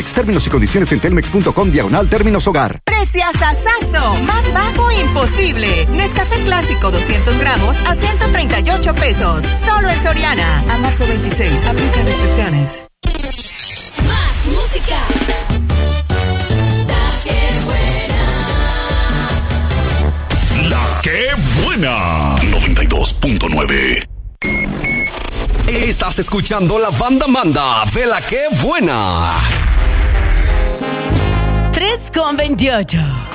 Términos y condiciones en telmex.com/términos hogar. ¡Preciasazo! Más bajo imposible. Nescafé clásico 200 gramos a 138 pesos. Solo en Soriana. A marzo 26. Aplican restricciones. Más música. La que buena. 92.9. Estás escuchando la banda Manda de La que buena. 3:28.